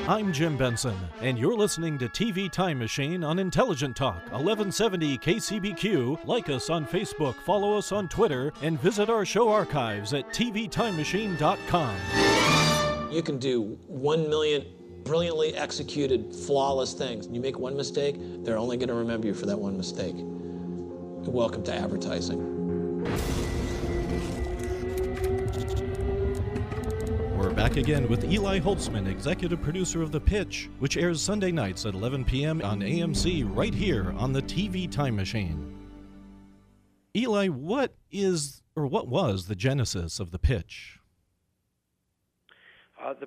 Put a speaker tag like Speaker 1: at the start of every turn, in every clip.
Speaker 1: I'm Jim Benson, and you're listening to TV Time Machine on Intelligent Talk, 1170 KCBQ. Like us on Facebook, follow us on Twitter, and visit our show archives at tvtimemachine.com.
Speaker 2: You can do 1 million brilliantly executed, flawless things. You make one mistake, they're only going to remember you for that one mistake. Welcome to advertising.
Speaker 1: We're back again with Eli Holtzman, executive producer of The Pitch, which airs Sunday nights at 11 p.m. on AMC right here on the TV Time Machine. Eli, what was the genesis of The Pitch?
Speaker 3: The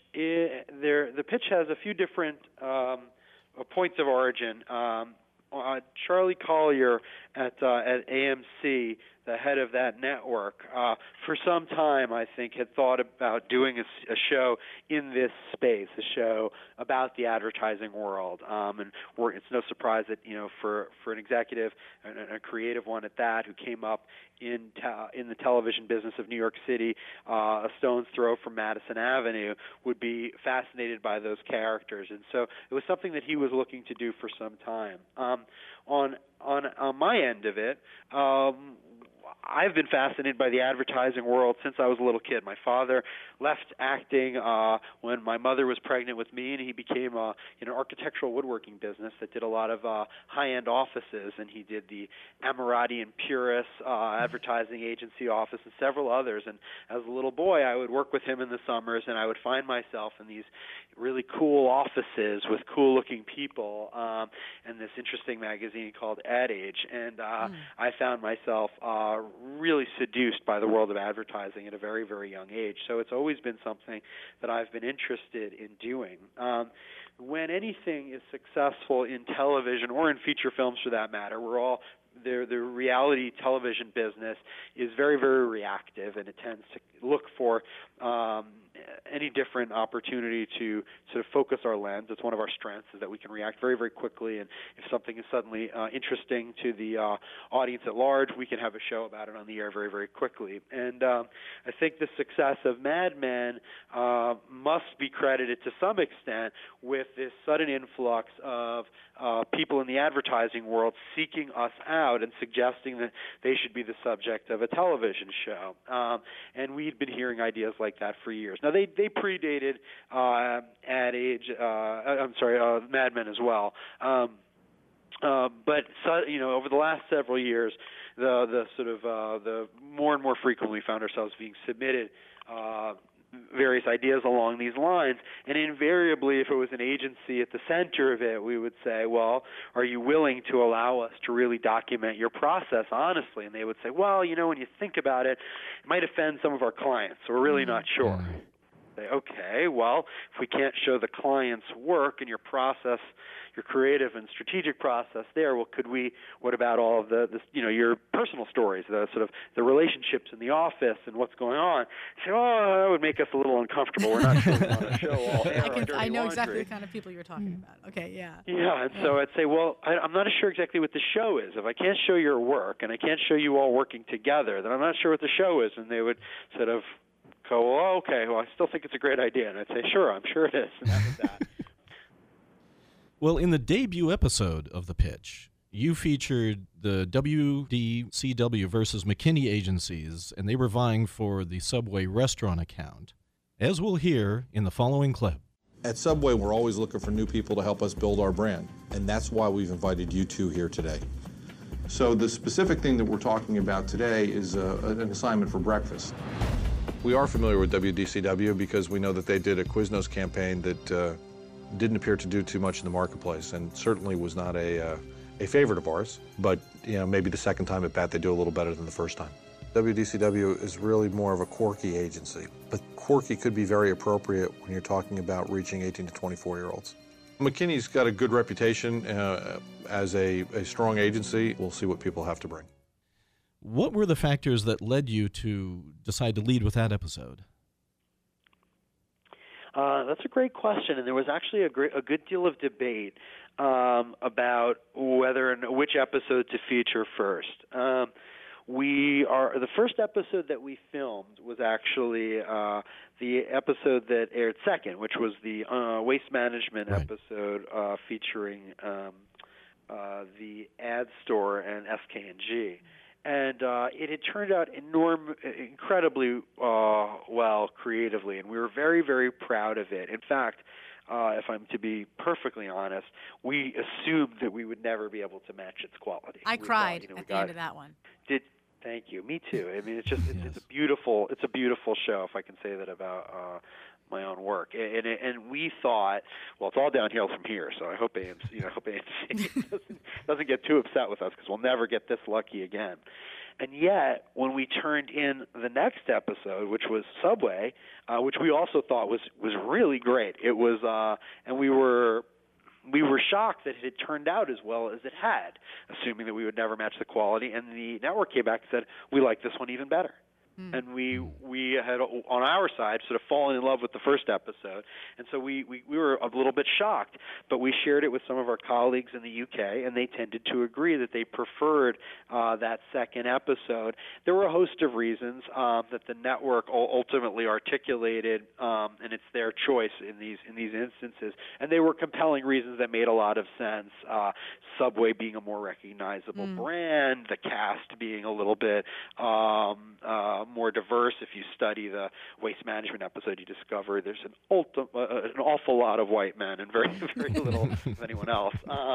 Speaker 3: Pitch has a few different points of origin. Charlie Collier at AMC, the head of that network, for some time, I think, had thought about doing a show in this space, a show about the advertising world. And it's no surprise that, for an executive and a creative one at that, who came up in the television business of New York City, a stone's throw from Madison Avenue, would be fascinated by those characters. And so it was something that he was looking to do for some time. On my end of it, I've been fascinated by the advertising world since I was a little kid. My father left acting when my mother was pregnant with me, and he became in an architectural woodworking business that did a lot of high-end offices, and he did the Ammirati and Puris advertising agency office and several others. And as a little boy, I would work with him in the summers, and I would find myself in these really cool offices with cool-looking people and this interesting magazine called Ad Age. And I found myself really seduced by the world of advertising at a very, very young age. So it's always been something that I've been interested in doing. When anything is successful in television or in feature films for that matter, the reality television business is very, very reactive, and it tends to look for any different opportunity to sort of focus our lens. It's one of our strengths, is that we can react very, very quickly, and if something is suddenly interesting to the audience at large, we can have a show about it on the air very, very quickly. And I think the success of Mad Men must be credited to some extent with this sudden influx of people in the advertising world seeking us out and suggesting that they should be the subject of a television show. And we'd been hearing ideas like that for years. Now, they predated Ad Age, Mad Men as well. But over the last several years, the more and more frequently we found ourselves being submitted various ideas along these lines, and invariably, if it was an agency at the center of it, we would say, well, are you willing to allow us to really document your process honestly? And they would say, well, when you think about it, it might offend some of our clients, so we're really not sure. Say, okay, well, if we can't show the client's work and your process, your creative and strategic process there, well, what about all of your personal stories, the relationships in the office and what's going on? Say, that would make us a little uncomfortable. We're not sure we want to show all air our dirty
Speaker 4: I know
Speaker 3: laundry.
Speaker 4: exactly the kind of people you're talking about. Okay, yeah.
Speaker 3: Yeah, and so I'd say, well, I'm not sure exactly what the show is. If I can't show your work and I can't show you all working together, then I'm not sure what the show is. And they would sort of go, well, okay, well, I still think it's a great idea. And I'd say, sure, I'm sure it is. And that was that.
Speaker 1: Well, in the debut episode of The Pitch, you featured the WDCW versus McKinney agencies, and they were vying for the Subway restaurant account, as we'll hear in the following clip.
Speaker 5: At Subway, we're always looking for new people to help us build our brand, and that's why we've invited you two here today. So the specific thing that we're talking about today is an assignment for breakfast. We are familiar with WDCW because we know that they did a Quiznos campaign that didn't appear to do too much in the marketplace, and certainly was not a favorite of ours, but maybe the second time at bat they do a little better than the first time. WDCW is really more of a quirky agency, but quirky could be very appropriate when you're talking about reaching 18 to 24-year-olds. McKinney's got a good reputation as a strong agency. We'll see what people have to bring.
Speaker 1: What were the factors that led you to decide to lead with that episode?
Speaker 3: That's a great question, and there was actually a good deal of debate about whether and which episode to feature first. The first episode that we filmed was actually the episode that aired second, which was the waste management episode featuring the ad store and SK&G. And it had turned out incredibly well creatively, and we were very, very proud of it. In fact, if I'm to be perfectly honest, we assumed that we would never be able to match its quality.
Speaker 4: I cried at the end of that one.
Speaker 3: Thank you. Me too. I mean, it's a beautiful show, if I can say that about my own work. And we thought, well, it's all downhill from here. So I hope AMC doesn't get too upset with us, because we'll never get this lucky again. And yet, when we turned in the next episode, which was Subway, which we also thought was really great. It was, and we were shocked that it had turned out as well as it had, assuming that we would never match the quality. And the network came back and said, we like this one even better. And we had, on our side, sort of fallen in love with the first episode. And so we were a little bit shocked, but we shared it with some of our colleagues in the UK, and they tended to agree that they preferred that second episode. There were a host of reasons that the network ultimately articulated, and it's their choice in these instances. And they were compelling reasons that made a lot of sense. Subway being a more recognizable brand, the cast being a little bit more diverse. If you study the waste management episode, you discover there's an awful lot of white men and very, very little of anyone else.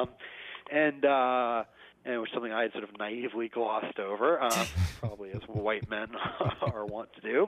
Speaker 3: And it was something I had sort of naively glossed over, probably as white men are wont to do.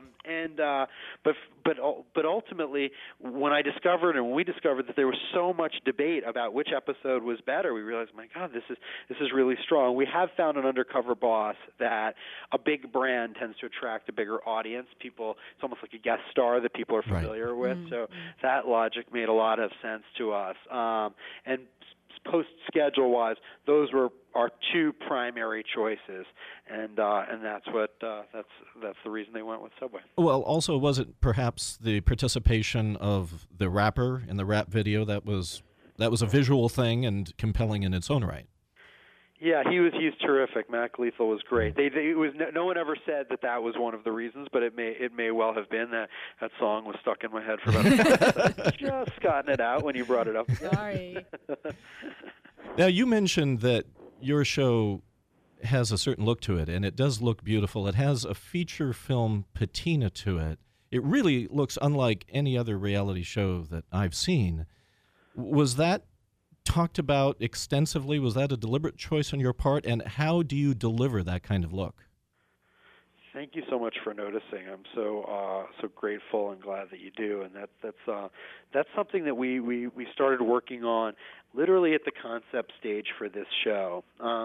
Speaker 3: But ultimately, when we discovered that there was so much debate about which episode was better, we realized, my God, this is really strong. We have found an Undercover Boss that a big brand tends to attract a bigger audience. People, it's almost like a guest star that people are familiar with. So that logic made a lot of sense to us. And post-schedule-wise, those were our two primary choices, and that's the reason they went with Subway.
Speaker 1: Well, also, was it perhaps the participation of the rapper in the rap video that was a visual thing and compelling in its own right?
Speaker 3: Yeah, he's terrific. Mac Lethal was great. No one ever said that was one of the reasons, but it may well have been that song was stuck in my head for about I'd just gotten it out when you brought it up.
Speaker 4: Sorry.
Speaker 1: Now, you mentioned that your show has a certain look to it, and it does look beautiful. It has a feature film patina to it. It really looks unlike any other reality show that I've seen. Was that talked about extensively? Was that a deliberate choice on your part? And how do you deliver that kind of look?
Speaker 3: Thank you so much for noticing. I'm so grateful and glad that you do. And that's something that we started working on literally at the concept stage for this show.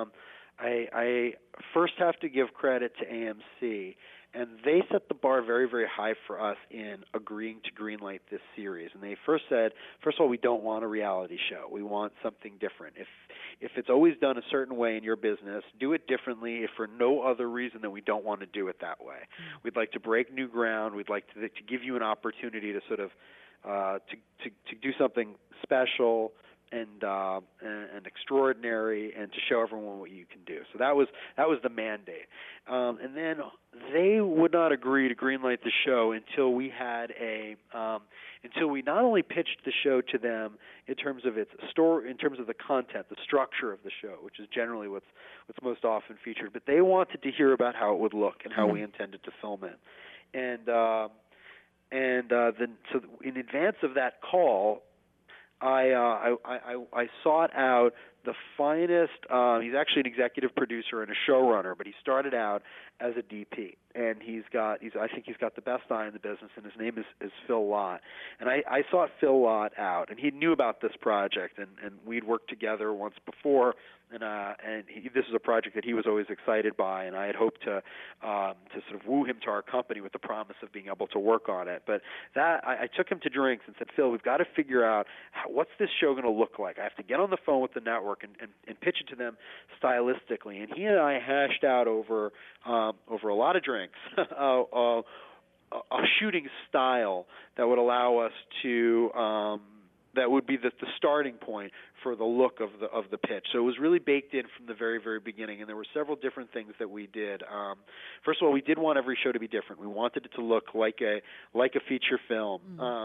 Speaker 3: I first have to give credit to AMC, and they set the bar very, very high for us in agreeing to greenlight this series. And they first said, first of all, we don't want a reality show. We want something different. If it's always done a certain way in your business, do it differently, if for no other reason than we don't want to do it that way. We'd like to break new ground. We'd like to give you an opportunity to sort of to do something special and extraordinary, and to show everyone what you can do. So that was the mandate. And then they would not agree to greenlight the show until we had until we not only pitched the show to them in terms of its story, in terms of the content, the structure of the show, which is generally what's most often featured, but they wanted to hear about how it would look and how we intended to film it. And then so in advance of that call, I sought out the finest. He's actually an executive producer and a showrunner, but he started out as a DP, and I think he's got the best eye in the business, and his name is Phil Lott. And I sought Phil Lott out, and he knew about this project, and we'd worked together once before, and this is a project that he was always excited by, and I had hoped to sort of woo him to our company with the promise of being able to work on it. But I took him to drinks and said, Phil, we've got to figure out what's this show going to look like. I have to get on the phone with the network and pitch it to them stylistically. And he and I hashed out over a lot of drinks a shooting style that would allow us to that would be the starting point for the look of the pitch. So it was really baked in from the very, very beginning, and there were several different things that we did. First of all, we did want every show to be different. We wanted it to look like a feature film.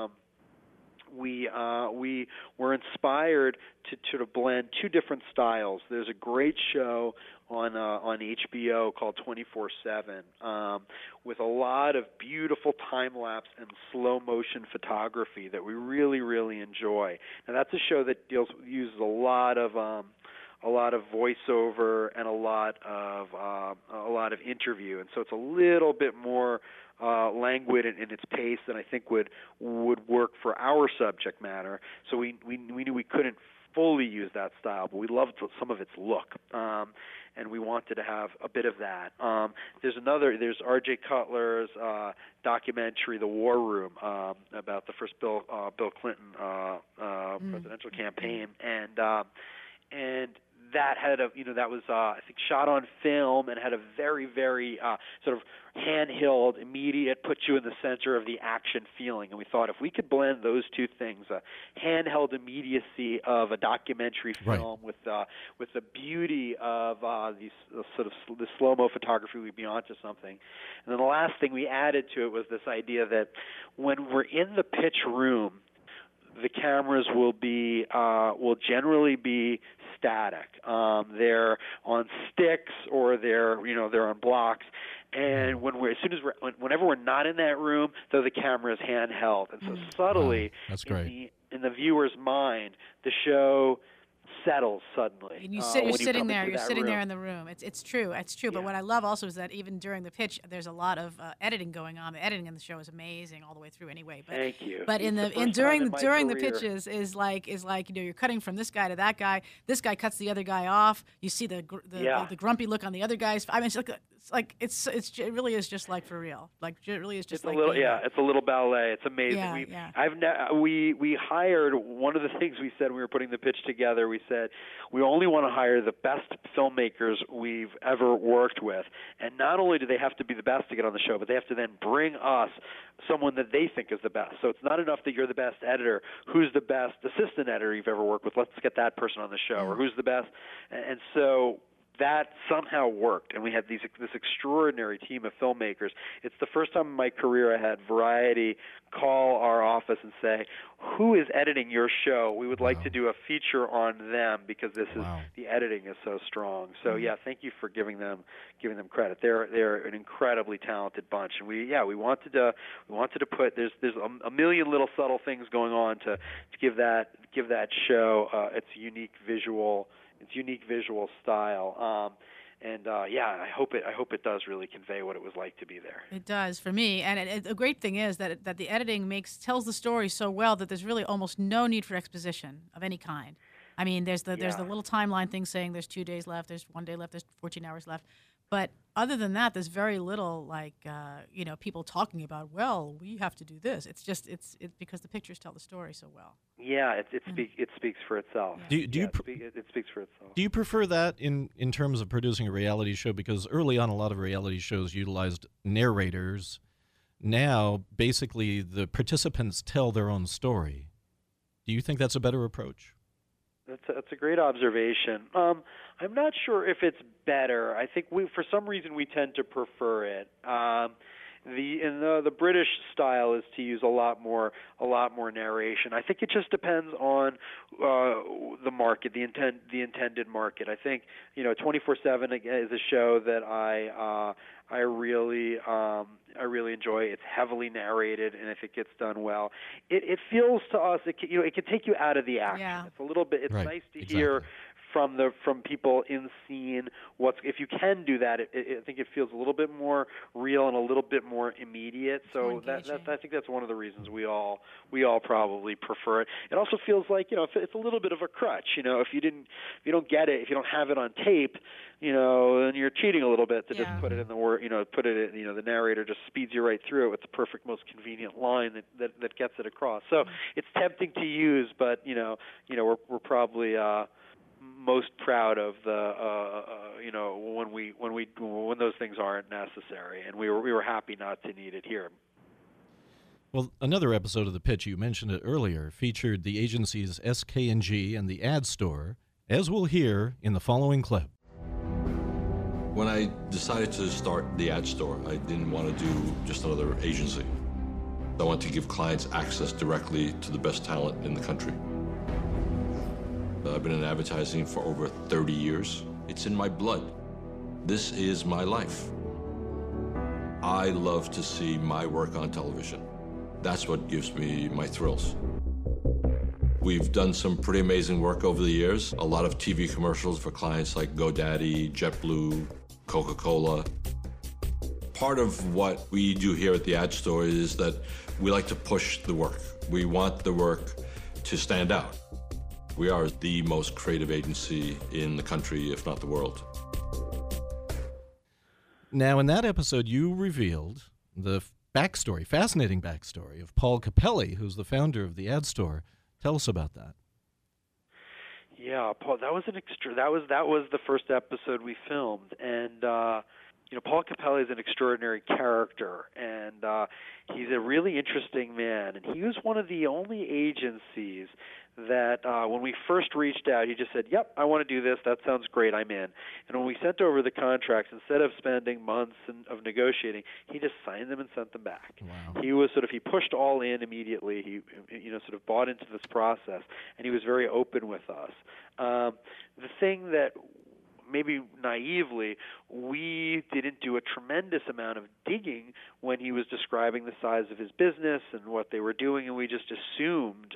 Speaker 3: We were inspired to sort of blend two different styles. There's a great show on HBO called 24/7 with a lot of beautiful time-lapse and slow-motion photography that we really, really enjoy. Now that's a show that uses a lot of voiceover and a lot of interview, and so it's a little bit more languid in its pace than I think would work for our subject matter. So we knew we couldn't fully use that style, but we loved some of its look, and we wanted to have a bit of that. There's R.J. Cutler's documentary, The War Room, about the first Bill Clinton presidential campaign, and that had that was I think shot on film and had a very, very sort of handheld, immediate, put you in the center of the action feeling. And we thought if we could blend those two things, handheld immediacy of a documentary film with the beauty of these sort of the slow-mo photography, we'd be onto something. And then the last thing we added to it was this idea that when we're in the pitch room, the cameras will generally be static. They're on sticks or they're on blocks. And whenever we're not in that room, though, the camera is handheld. And so subtly,
Speaker 1: that's great.
Speaker 3: In the viewer's mind, the show settles suddenly.
Speaker 4: And you're sitting there in the room. It's true. Yeah. But what I love also is that even during the pitch, there's a lot of editing going on. The editing in the show is amazing all the way through anyway. But,
Speaker 3: thank you.
Speaker 4: But during the pitches is like you're cutting from this guy to that guy. This guy cuts the other guy off. You see the grumpy look on the other guy's. I mean, it really is just like for real. Like it really is just
Speaker 3: it's a little ballet. It's amazing. We hired, one of the things we said when we were putting the pitch together, we said we only want to hire the best filmmakers we've ever worked with. And not only do they have to be the best to get on the show, but they have to then bring us someone that they think is the best. So it's not enough that you're the best editor. Who's the best assistant editor you've ever worked with? Let's get that person on the show. Or who's the best? And so that somehow worked, and we had this extraordinary team of filmmakers. It's the first time in my career I had Variety call our office and say, who is editing your show? We would like to do a feature on them because the editing is so strong. So thank you for giving them credit. They're an incredibly talented bunch, and we wanted to put there's a million little subtle things going on to give that show its unique visual style, I hope it does really convey what it was like to be there.
Speaker 4: It does for me, and the great thing is that the editing tells the story so well that there's really almost no need for exposition of any kind. I mean, there's the little timeline thing saying there's 2 days left, there's 1 day left, there's 14 hours left, but other than that, there's very little people talking about. Well, we have to do this. It's just it's because the pictures tell the story so well.
Speaker 3: Yeah, it speaks for itself.
Speaker 4: Yeah.
Speaker 3: It speaks for itself.
Speaker 1: Do you prefer that in terms of producing a reality show? Because early on, a lot of reality shows utilized narrators. Now, basically, the participants tell their own story. Do you think that's a better approach?
Speaker 3: That's a great observation. I'm not sure if it's better. I think for some reason we tend to prefer it. The British style is to use a lot more narration. I think it just depends on the market, the intended market. I think 24/7 is a show that I really enjoy. It's heavily narrated, and if it gets done well, it feels to us it can take you out of the action.
Speaker 4: Yeah.
Speaker 3: It's a little bit. It's nice to hear from people in scene if you can do that. I think it feels a little bit more real and a little bit more immediate. So I think that's one of the reasons we all probably prefer it. It also feels like it's a little bit of a crutch. If you don't get it, if you don't have it on tape, then you're cheating a little bit to just put it in the word. Put it in. The narrator just speeds you right through it with the perfect, most convenient line that gets it across. So it's tempting to use, but we're probably most proud of when those things aren't necessary, and we were happy not to need it here.
Speaker 1: Well, another episode of The Pitch, you mentioned it earlier, featured the agency's SK&G and the ad store, as we'll hear in the following clip.
Speaker 6: When I decided to start the ad store, I didn't want to do just another agency. I want to give clients access directly to the best talent in the country. I've been in advertising for over 30 years. It's in my blood. This is my life. I love to see my work on television. That's what gives me my thrills. We've done some pretty amazing work over the years. A lot of TV commercials for clients like GoDaddy, JetBlue, Coca-Cola. Part of what we do here at the ad store is that we like to push the work. We want the work to stand out. We are the most creative agency in the country, if not the world.
Speaker 1: Now, in that episode, you revealed the fascinating backstory of Paul Capelli, who's the founder of the ad store. Tell us about that.
Speaker 3: Yeah, Paul, that was the first episode we filmed, and Paul Capelli is an extraordinary character, and he's a really interesting man, and he was one of the only agencies that when we first reached out, he just said, "Yep, I want to do this. That sounds great. I'm in." And when we sent over the contracts, instead of spending months of negotiating, he just signed them and sent them back.
Speaker 1: Wow.
Speaker 3: He pushed all in immediately. He sort of bought into this process, and he was very open with us. The thing that maybe naively, we didn't do a tremendous amount of digging when he was describing the size of his business and what they were doing, and we just assumed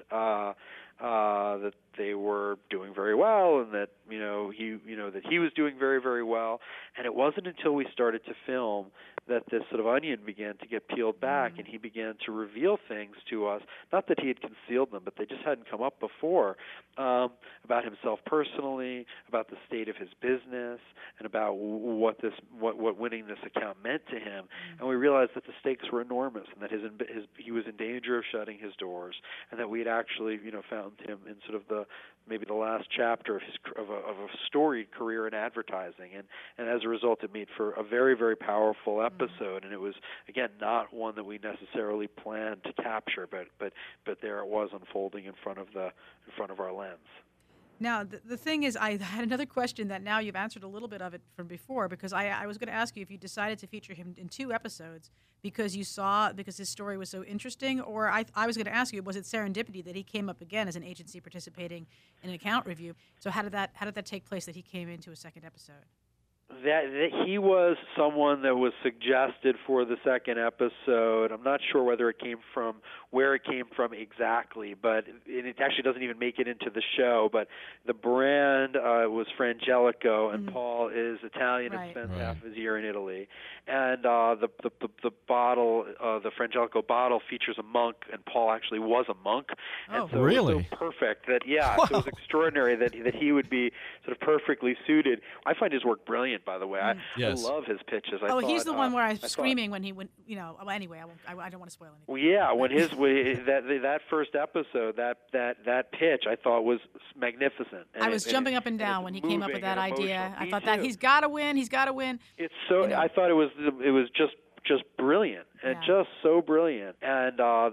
Speaker 3: that they were doing very well, and that he was doing very, very well. And it wasn't until we started to film that this sort of onion began to get peeled back, and he began to reveal things to us. Not that he had concealed them, but they just hadn't come up before, about himself personally, about the state of his business, and about what winning this account meant to him. And we realized that the stakes were enormous, and that he was in danger of shutting his doors, and that we had actually found him in sort of maybe the last chapter of a storied career in advertising, and as a result, it made for a very, very powerful episode. And it was, again, not one that we necessarily planned to capture, but there it was unfolding in front of our lens.
Speaker 4: Now, the thing is, I had another question that now you've answered a little bit of it from before, because I was going to ask you if you decided to feature him in 2 episodes because his story was so interesting, or I was going to ask you, was it serendipity that he came up again as an agency participating in an account review? So how did that take place that he came into a second episode?
Speaker 3: That he was someone that was suggested for the second episode. I'm not sure where it came from exactly, but it actually doesn't even make it into the show. But the brand was Frangelico, and Paul is Italian and spent half his year in Italy. And the bottle, the Frangelico bottle, features a monk, and Paul actually was a monk. And so
Speaker 1: really?
Speaker 3: It was so perfect that so it was extraordinary that he would be sort of perfectly suited. I find his work brilliant, by the way. I love his pitches.
Speaker 4: He's the one where I was screaming when he went. Anyway, I don't want to spoil anything.
Speaker 3: Well, yeah, when that first episode, that pitch, I thought was magnificent.
Speaker 4: I was jumping up and down when he came up with that idea. I thought that he's got to win.
Speaker 3: It's so. I thought it was just brilliant, and just so brilliant. And I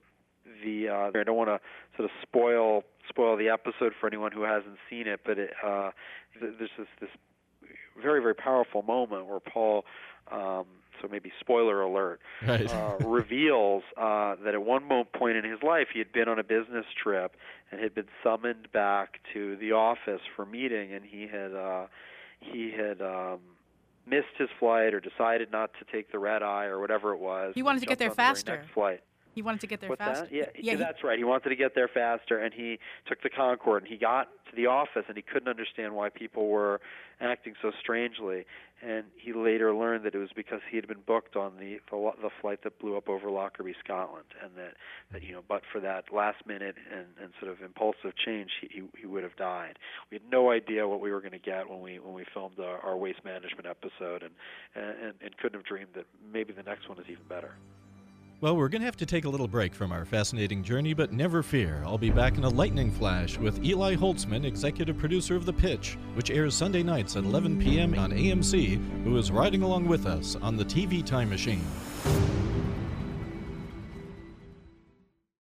Speaker 3: don't want to sort of spoil the episode for anyone who hasn't seen it, but there's this very, very powerful moment where Paul, so maybe spoiler alert, reveals that at one point in his life he had been on a business trip and had been summoned back to the office for a meeting, and he had missed his flight or decided not to take the red eye or whatever it was.
Speaker 4: He wanted to get there faster.
Speaker 3: Next flight.
Speaker 4: He wanted to get there faster.
Speaker 3: That? Yeah, that's right. He wanted to get there faster, and he took the Concorde, and he got to the office, and he couldn't understand why people were acting so strangely. And he later learned that it was because he had been booked on the flight that blew up over Lockerbie, Scotland, and that but for that last minute and sort of impulsive change, he would have died. We had no idea what we were going to get when we filmed our waste management episode, and couldn't have dreamed that maybe the next one is even better.
Speaker 1: Well, we're going to have to take a little break from our fascinating journey, but never fear. I'll be back in a lightning flash with Eli Holtzman, executive producer of The Pitch, which airs Sunday nights at 11 p.m. on AMC, who is riding along with us on the TV Time Machine.